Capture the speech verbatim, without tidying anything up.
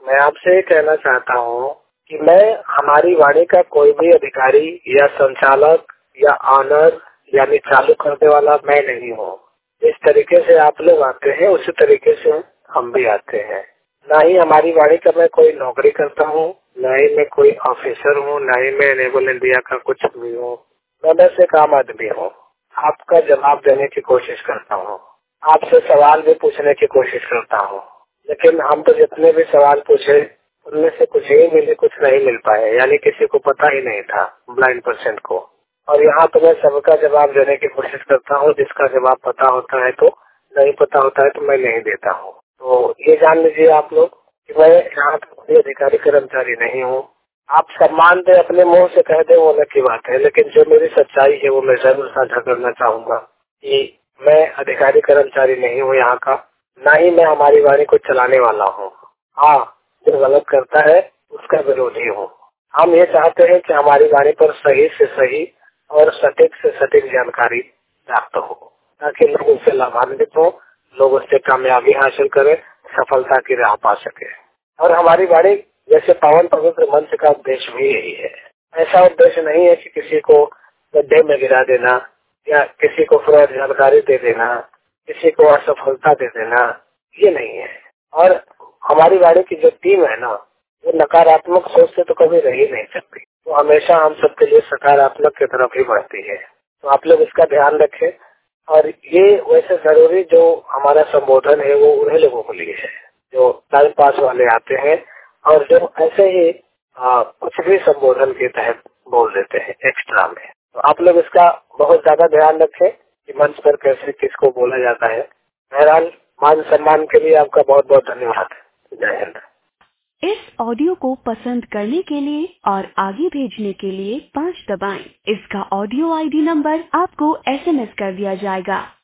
मैं आपसे ये कहना चाहता हूँ कि मैं हमारी वाणी का कोई भी अधिकारी या संचालक या ऑनर यानी चालू करने वाला मैं नहीं हूँ। जिस तरीके से आप लोग आते हैं उसी तरीके से हम भी आते हैं। ना ही हमारी वाणी का मैं कोई नौकरी करता हूँ, ना ही मैं कोई ऑफिसर हूँ, ना ही मैं एनेबल इंडिया का कुछ भी हूँ। मैं बस एक आम आदमी हूँ। आपका जवाब देने की कोशिश करता हूँ, आपसे सवाल भी पूछने की कोशिश करता हूँ, लेकिन हम तो जितने भी सवाल पूछे उनमें से कुछ ही मिले, कुछ नहीं मिल पाए, यानी किसी को पता ही नहीं था, ब्लाइंड पर्सन को। और यहाँ तो मैं सबका जवाब देने की कोशिश करता हूँ। जिसका जवाब पता होता है तो, नहीं पता होता है तो मैं नहीं देता हूँ। तो ये जान लीजिए आप लोग कि मैं यहाँ पे कोई अधिकारी कर्मचारी नहीं हूँ। आप सम्मान दे, अपने मुंह से कह दे, वो अलग की बात है, लेकिन जो मेरी सच्चाई है वो मैं जरूर साझा करना चाहूंगा कि मैं अधिकारी कर्मचारी नहीं हूँ यहाँ का, ना ही मैं हमारी वाणी को चलाने वाला हूँ। हाँ, जो गलत करता है उसका विरोधी हूँ। हम ये चाहते हैं कि हमारी वाणी पर सही से सही और सटीक से सटीक जानकारी प्राप्त हो, ताकि लोग उससे लाभान्वित हो, लोग उससे कामयाबी हासिल करें, सफलता की राह पा सके। और हमारी वाणी जैसे पावन पवित्र मंच का उद्देश्य भी यही है। ऐसा उद्देश्य नहीं है कि किसी को गड्ढे में गिरा देना या किसी को फ्रॉड जानकारी दे देना, किसी को असफलता दे देना, ये नहीं है। और हमारी वाणी की जो टीम है ना, वो नकारात्मक सोच से तो कभी रह ही नहीं सकती, तो हमेशा हम सबके लिए सकारात्मक की तरफ ही बढ़ती है। तो आप लोग इसका ध्यान रखें। और ये वैसे जरूरी जो हमारा संबोधन है वो उन्हीं लोगों के लिए है जो टाइम पास वाले आते हैं और जो ऐसे ही आ, कुछ भी संबोधन के तहत बोल देते हैं एक्स्ट्रा में। तो आप लोग इसका बहुत ज्यादा ध्यान रखें कि मंच पर कैसे किसको बोला जाता है। बहरहाल, मान सम्मान के लिए आपका बहुत बहुत धन्यवाद। जय हिंद। इस ऑडियो को पसंद करने के लिए और आगे भेजने के लिए पाँच दबाएं। इसका ऑडियो आईडी नंबर आपको एसएमएस कर दिया जाएगा।